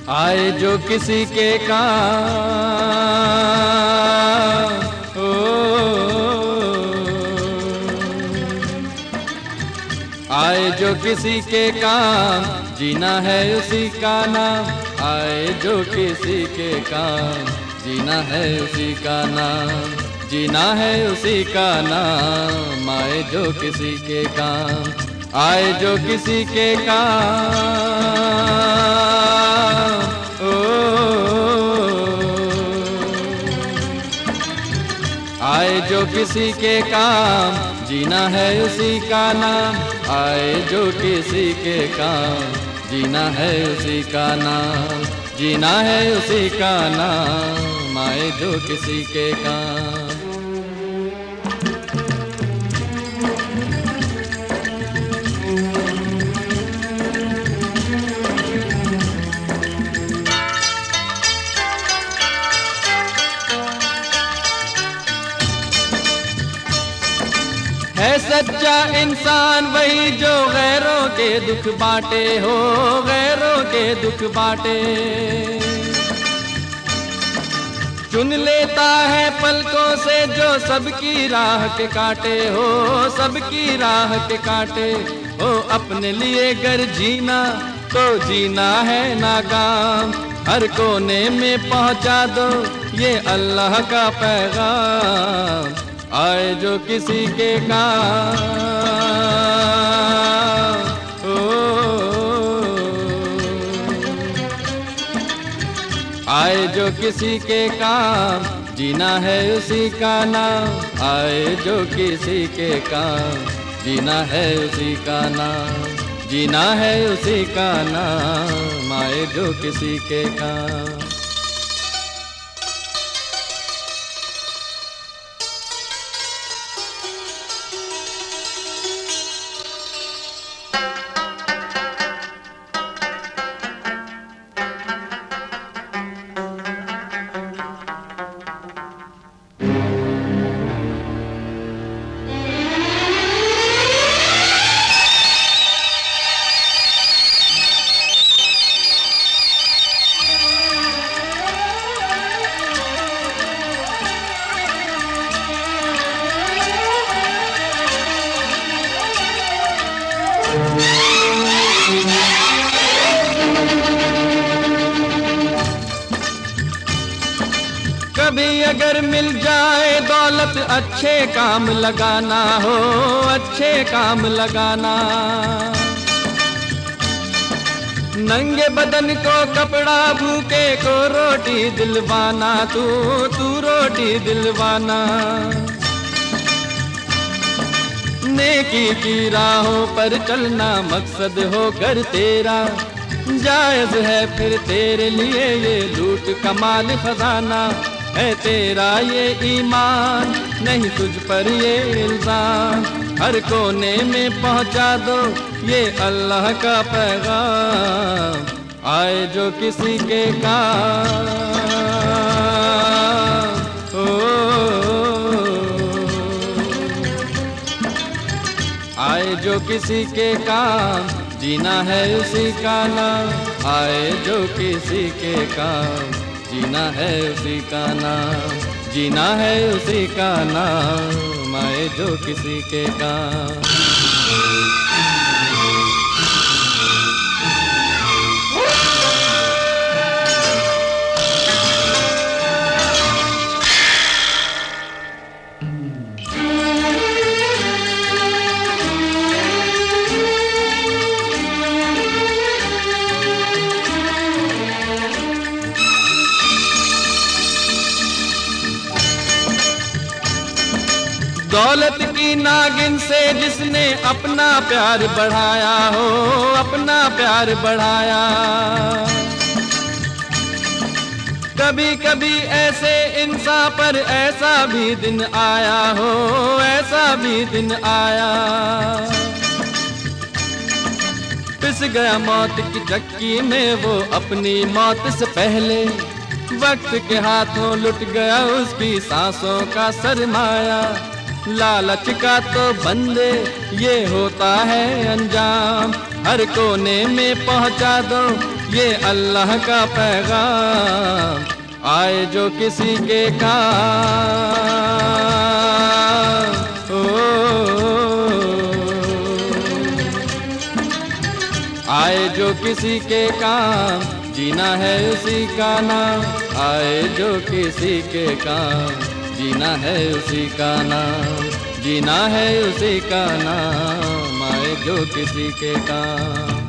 आए जो किसी के काम, ओ आए जो किसी के काम, जीना है उसी का नाम। आए जो किसी के काम, जीना है उसी का नाम। जीना है उसी का नाम। आए जो किसी के काम, आए जो किसी के काम, ओ आए जो किसी के काम, जीना है उसी का नाम। आए जो किसी के काम, जीना है उसी का नाम। जीना है उसी का नाम। आए जो किसी के काम। है सच्चा इंसान वही जो गैरों के दुख बांटे हो, गैरों के दुख बांटे। चुन लेता है पलकों से जो सबकी राह के काटे हो, सबकी राह के काटे हो। अपने लिए गर जीना तो जीना है नाकाम। हर कोने में पहुंचा दो ये अल्लाह का पैगाम। आए जो किसी के काम, ओ आए जो किसी के काम, जीना है उसी का नाम। आए जो किसी के काम, जीना है उसी का नाम। जीना है उसी का नाम। आए जो किसी के काम। कभी अगर मिल जाए दौलत, अच्छे काम लगाना हो, अच्छे काम लगाना। नंगे बदन को कपड़ा, भूखे को रोटी दिलवाना। तू रोटी दिलवाना। नेकी की राहों पर चलना मकसद हो कर तेरा। जायज है फिर तेरे लिए ये लूट कमाल खजाना। है तेरा ये ईमान, नहीं तुझ पर ये इल्जाम। हर कोने में पहुंचा दो ये अल्लाह का पैगाम। आए जो किसी के काम, ओ आए जो किसी के काम, जीना है उसी का नाम। आए जो किसी के काम, जीना है उसी का नाम। जीना है उसी का नाम। आए जो किसी के काम। दौलत की नागिन से जिसने अपना प्यार बढ़ाया हो, अपना प्यार बढ़ाया। कभी कभी ऐसे इंसान पर ऐसा भी दिन आया हो, ऐसा भी दिन आया। पिस गया मौत की चक्की में वो अपनी मौत से पहले। वक्त के हाथों लुट गया उसकी सांसों का सरमाया। लालच का तो बंदे ये होता है अंजाम, हर कोने में पहुंचा दो ये अल्लाह का पैगाम, आए जो किसी के काम। आए जो किसी के काम, जीना है उसी का नाम, आए जो किसी के काम, जीना है उसी का नाम, जीना है उसी का नाम, आए जो किसी के काम।